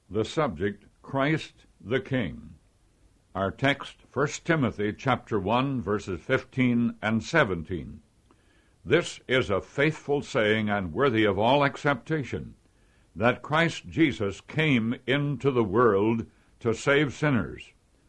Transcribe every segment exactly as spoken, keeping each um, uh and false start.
The subject, Christ the King. Our text, First Timothy chapter one, verses fifteen and seventeen. This is a faithful saying and worthy of all acceptation, that Christ Jesus came into the world to save sinners.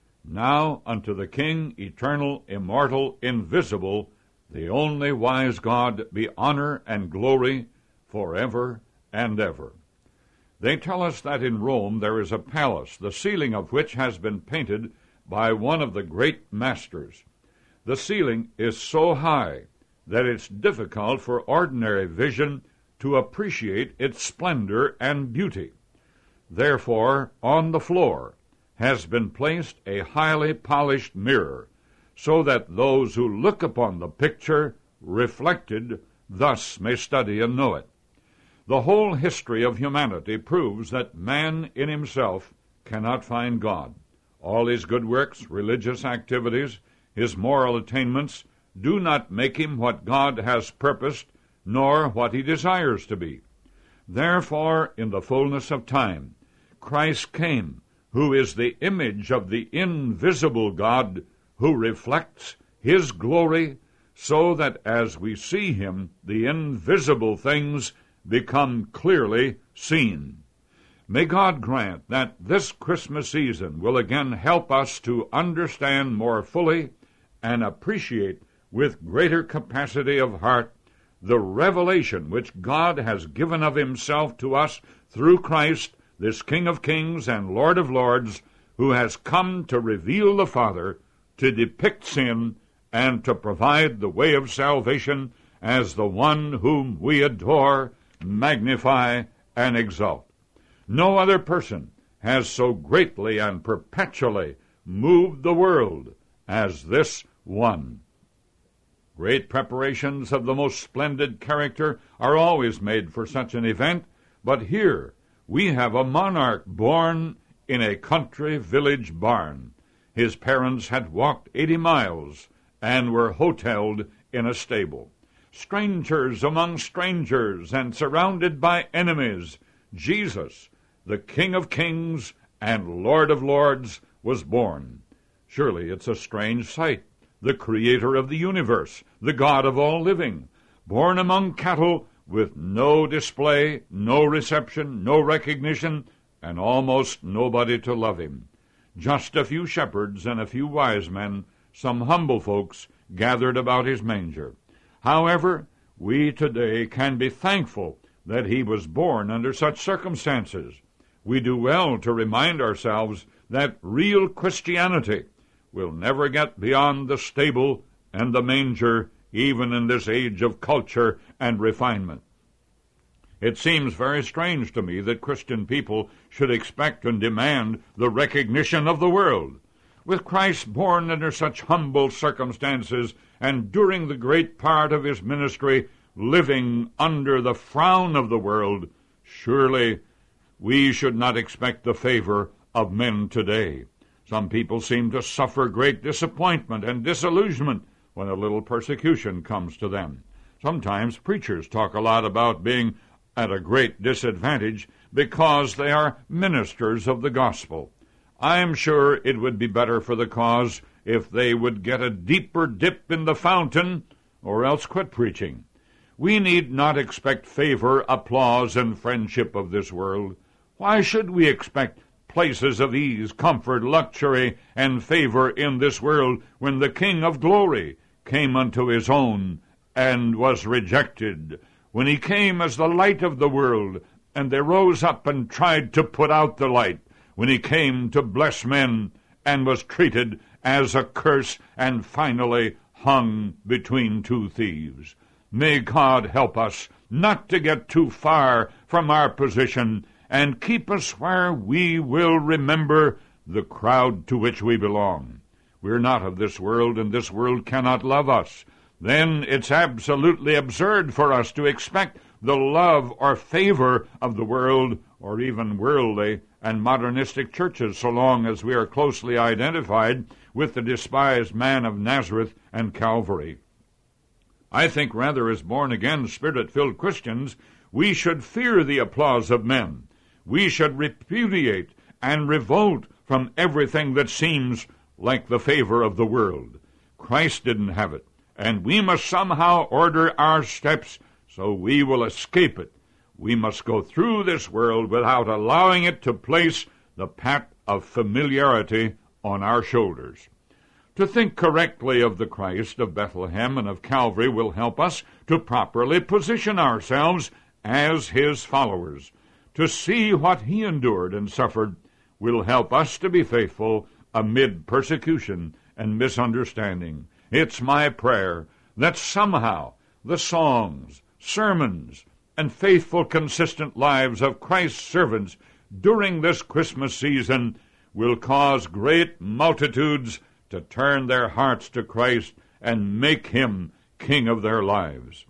Now unto the King, eternal, immortal, invisible, the only wise God, be honor and glory forever and ever. They tell us that in Rome there is a palace, the ceiling of which has been painted by one of the great masters. The ceiling is so high that it's difficult for ordinary vision to appreciate its splendor and beauty. Therefore, on the floor has been placed a highly polished mirror, so that those who look upon the picture reflected thus may study and know it. The whole history of humanity proves that man in himself cannot find God. All his good works, religious activities, his moral attainments do not make him what God has purposed, nor what he desires to be. Therefore, in the fullness of time, Christ came, who is the image of the invisible God, who reflects his glory, so that as we see him, the invisible things become clearly seen. May God grant that this Christmas season will again help us to understand more fully and appreciate with greater capacity of heart the revelation which God has given of himself to us through Christ, this King of Kings and Lord of Lords, who has come to reveal the Father, to depict sin, and to provide the way of salvation as the one whom we adore, magnify, and exalt. No other person has so greatly and perpetually moved the world as this one. Great preparations of the most splendid character are always made for such an event, but here we have a monarch born in a country village barn. His parents had walked eighty miles and were hoteled in a stable. Strangers among strangers and surrounded by enemies, Jesus, the King of Kings and Lord of Lords, was born. Surely it's a strange sight. The Creator of the universe, the God of all living, born among cattle with no display, no reception, no recognition, and almost nobody to love him. Just a few shepherds and a few wise men, some humble folks, gathered about his manger. However, we today can be thankful that he was born under such circumstances. We do well to remind ourselves that real Christianity will never get beyond the stable and the manger, even in this age of culture and refinement. It seems very strange to me that Christian people should expect and demand the recognition of the world. With Christ born under such humble circumstances, and during the great part of his ministry living under the frown of the world, surely we should not expect the favor of men today. Some people seem to suffer great disappointment and disillusionment when a little persecution comes to them. Sometimes preachers talk a lot about being at a great disadvantage because they are ministers of the gospel. I am sure it would be better for the cause if they would get a deeper dip in the fountain or else quit preaching. We need not expect favor, applause, and friendship of this world. Why should we expect places of ease, comfort, luxury, and favor in this world when the King of glory came unto his own and was rejected? When he came as the light of the world, and they rose up and tried to put out the light. When he came to bless men and was treated as a curse and finally hung between two thieves. May God help us not to get too far from our position and keep us where we will remember the crowd to which we belong. We're not of this world, and this world cannot love us. Then it's absolutely absurd for us to expect the love or favor of the world, or even worldly and modernistic churches, so long as we are closely identified with the despised man of Nazareth and Calvary. I think rather as born-again, Spirit-filled Christians, we should fear the applause of men. We should repudiate and revolt from everything that seems like the favor of the world. Christ didn't have it, and we must somehow order our steps so we will escape it. We must go through this world without allowing it to place the pat of familiarity on our shoulders. To think correctly of the Christ of Bethlehem and of Calvary will help us to properly position ourselves as his followers. To see what he endured and suffered will help us to be faithful amid persecution and misunderstanding. It's my prayer that somehow the songs, sermons, and faithful, consistent lives of Christ's servants during this Christmas season will cause great multitudes to turn their hearts to Christ and make him king of their lives.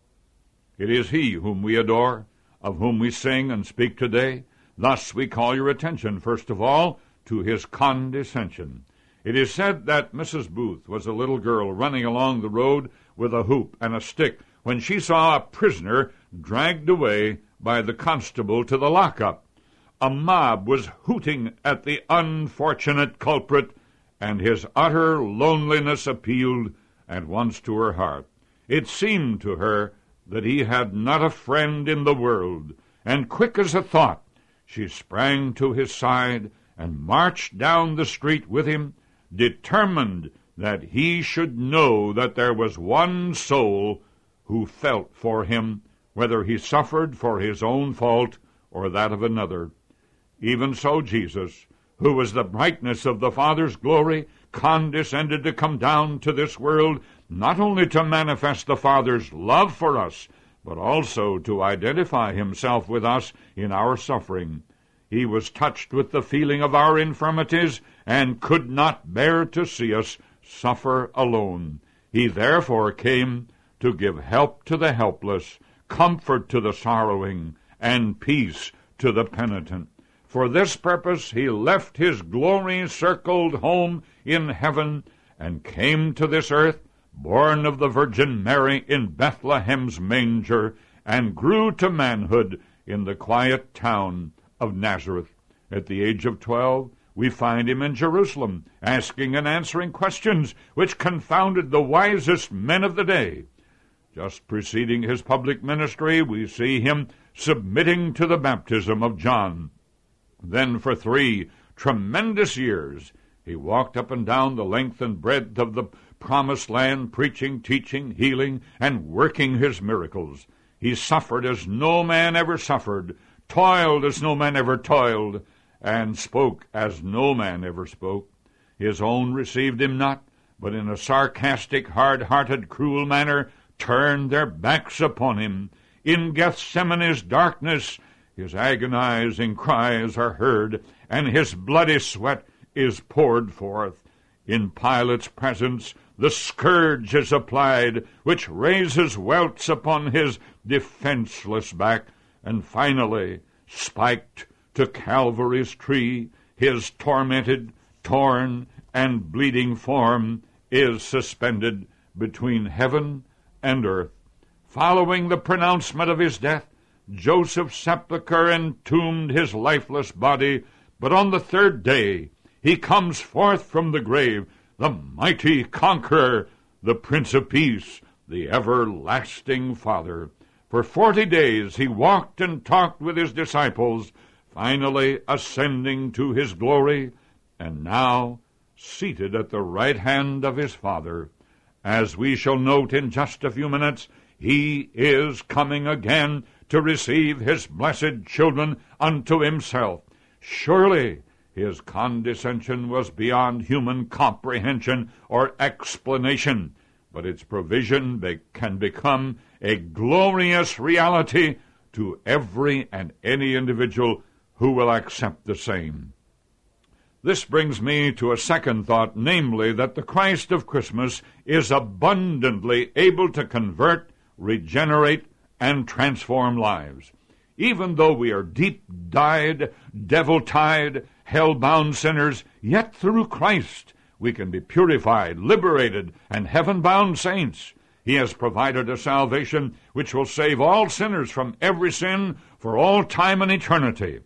It is he whom we adore, of whom we sing and speak today. Thus we call your attention, first of all, to his condescension. It is said that Missus Booth was a little girl running along the road with a hoop and a stick when she saw a prisoner dragged away by the constable to the lockup. A mob was hooting at the unfortunate culprit, and his utter loneliness appealed at once to her heart. It seemed to her that he had not a friend in the world, and quick as a thought, she sprang to his side and marched down the street with him, determined that he should know that there was one soul who felt for him, whether he suffered for his own fault or that of another. Even so Jesus, who was the brightness of the Father's glory, condescended to come down to this world, not only to manifest the Father's love for us, but also to identify himself with us in our suffering. He was touched with the feeling of our infirmities and could not bear to see us suffer alone. He therefore came to give help to the helpless, comfort to the sorrowing, and peace to the penitent. For this purpose he left his glory-circled home in heaven and came to this earth, born of the Virgin Mary in Bethlehem's manger, and grew to manhood in the quiet town of Nazareth. At the age of twelve, we find him in Jerusalem, asking and answering questions which confounded the wisest men of the day. Just preceding his public ministry, we see him submitting to the baptism of John. Then for three tremendous years he walked up and down the length and breadth of the promised land, preaching, teaching, healing, and working his miracles. He suffered as no man ever suffered, toiled as no man ever toiled, and spoke as no man ever spoke. His own received him not, but in a sarcastic, hard-hearted, cruel manner turned their backs upon him. In Gethsemane's darkness his agonizing cries are heard, and his bloody sweat is poured forth. In Pilate's presence the scourge is applied, which raises welts upon his defenseless back, and finally, spiked to Calvary's tree, his tormented, torn, and bleeding form is suspended between heaven and earth. Following the pronouncement of his death, Joseph's sepulchre entombed his lifeless body, but on the third day he comes forth from the grave, the mighty conqueror, the Prince of Peace, the everlasting Father. For forty days he walked and talked with his disciples, finally ascending to his glory, and now seated at the right hand of his Father. As we shall note in just a few minutes, he is coming again to receive his blessed children unto himself. Surely his condescension was beyond human comprehension or explanation, but its provision be- can become a glorious reality to every and any individual who will accept the same. This brings me to a second thought, namely that the Christ of Christmas is abundantly able to convert, regenerate, and transform lives. Even though we are deep-dyed, devil-tied, hell-bound sinners, yet through Christ we can be purified, liberated, and heaven-bound saints. He has provided a salvation which will save all sinners from every sin for all time and eternity.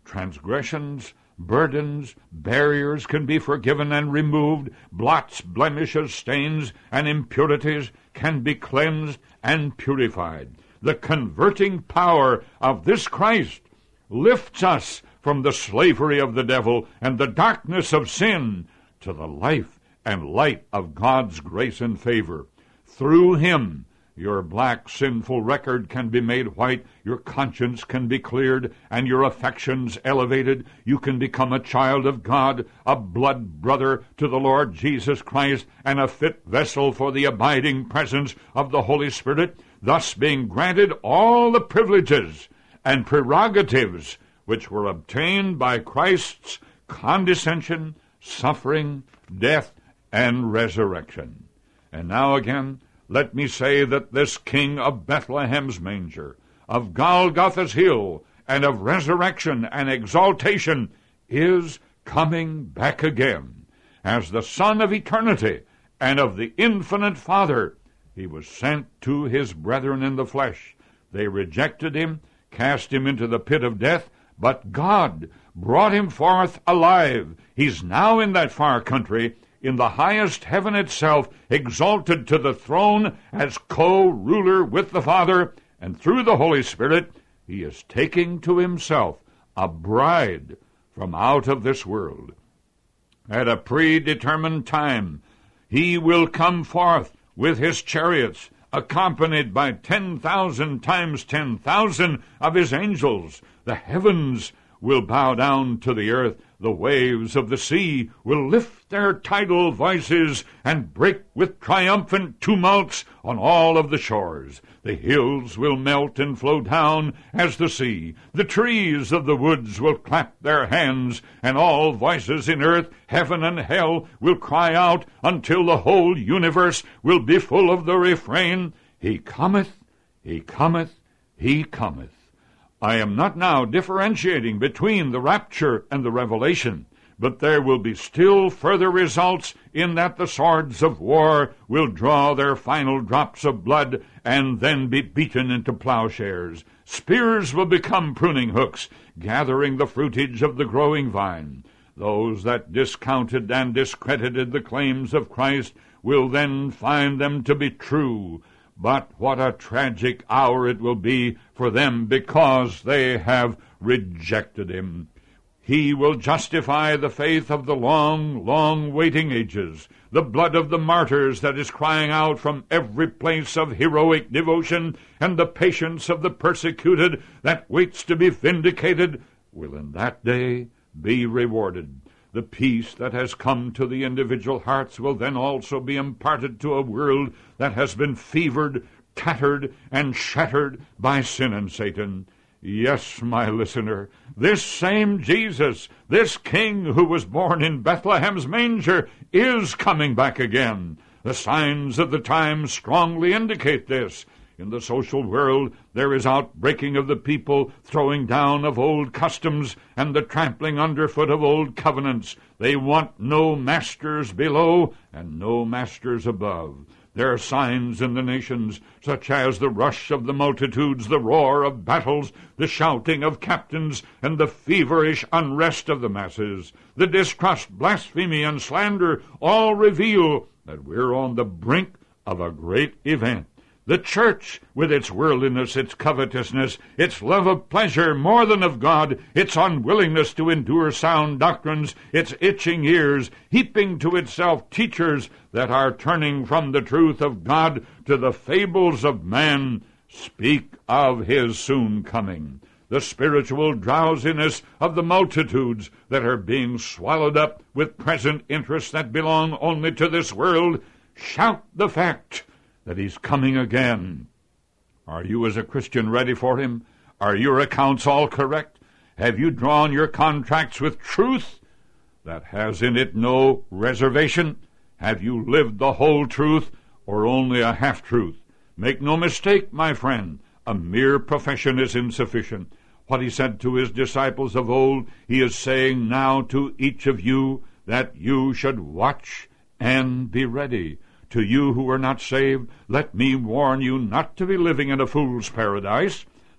Transgressions, burdens, barriers can be forgiven and removed. Blots, blemishes, stains, and impurities can be cleansed and purified. The converting power of this Christ lifts us from the slavery of the devil and the darkness of sin to the life and light of God's grace and favor. Through him, your black, sinful record can be made white, your conscience can be cleared, and your affections elevated. You can become a child of God, a blood brother to the Lord Jesus Christ, and a fit vessel for the abiding presence of the Holy Spirit, thus being granted all the privileges and prerogatives which were obtained by Christ's condescension, suffering, death, and resurrection. And now again, let me say that this King of Bethlehem's manger, of Golgotha's hill, and of resurrection and exaltation is coming back again. As the Son of eternity and of the infinite Father, he was sent to his brethren in the flesh. They rejected him, cast him into the pit of death, but God brought him forth alive. He's now in that far country, in the highest heaven itself, exalted to the throne as co-ruler with the Father, and through the Holy Spirit, he is taking to himself a bride from out of this world. At a predetermined time, he will come forth with his chariots, accompanied by ten thousand times ten thousand of his angels. The heavens will bow down to the earth. The waves of the sea will lift their tidal voices and break with triumphant tumults on all of the shores. The hills will melt and flow down as the sea. The trees of the woods will clap their hands, and all voices in earth, heaven, and hell will cry out until the whole universe will be full of the refrain, "He cometh, he cometh, he cometh." I am not now differentiating between the rapture and the revelation, but there will be still further results in that the swords of war will draw their final drops of blood and then be beaten into plowshares. Spears will become pruning hooks, gathering the fruitage of the growing vine. Those that discounted and discredited the claims of Christ will then find them to be true. But what a tragic hour it will be for them because they have rejected him. He will justify the faith of the long, long waiting ages, the blood of the martyrs that is crying out from every place of heroic devotion, and the patience of the persecuted that waits to be vindicated will in that day be rewarded. The peace that has come to the individual hearts will then also be imparted to a world that has been fevered, tattered, and shattered by sin and Satan. Yes, my listener, this same Jesus, this King who was born in Bethlehem's manger, is coming back again. The signs of the times strongly indicate this. In the social world, there is outbreaking of the people, throwing down of old customs, and the trampling underfoot of old covenants. They want no masters below and no masters above. There are signs in the nations, such as the rush of the multitudes, the roar of battles, the shouting of captains, and the feverish unrest of the masses. The distrust, blasphemy, and slander all reveal that we're on the brink of a great event. The church, with its worldliness, its covetousness, its love of pleasure more than of God, its unwillingness to endure sound doctrines, its itching ears, heaping to itself teachers that are turning from the truth of God to the fables of man, speak of his soon coming. The spiritual drowsiness of the multitudes that are being swallowed up with present interests that belong only to this world, shout the fact that he's coming again. Are you as a Christian ready for him? Are your accounts all correct? Have you drawn your contracts with truth that has in it no reservation? Have you lived the whole truth or only a half-truth? Make no mistake, my friend, a mere profession is insufficient. What he said to his disciples of old, he is saying now to each of you, that you should watch and be ready. To you who are not saved, let me warn you not to be living in a fool's paradise,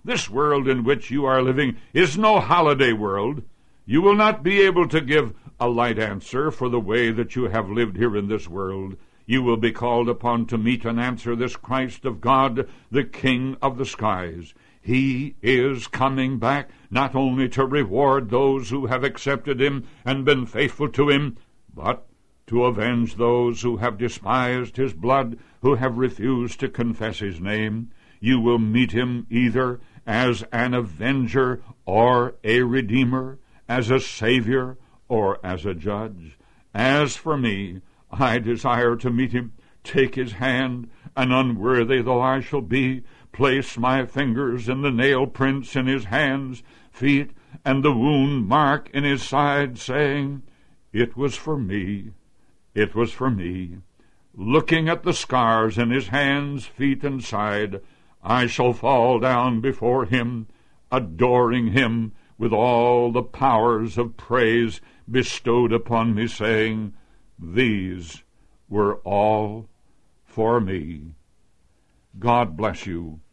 This world in which you are living is no holiday world. You will not be able to give a light answer for the way that you have lived here in this world. You will be called upon to meet and answer this Christ of God, the King of the skies. He is coming back not only to reward those who have accepted him and been faithful to him, but to avenge those who have despised his blood, who have refused to confess his name. You will meet him either as an avenger or a redeemer, as a savior or as a judge. As for me, I desire to meet him, take his hand, and unworthy though I shall be, place my fingers in the nail prints in his hands, feet, and the wound mark in his side, saying, "It was for me, it was for me." Looking at the scars in his hands, feet, and side, I shall fall down before him, adoring him with all the powers of praise bestowed upon me, saying, "These were all for me." God bless you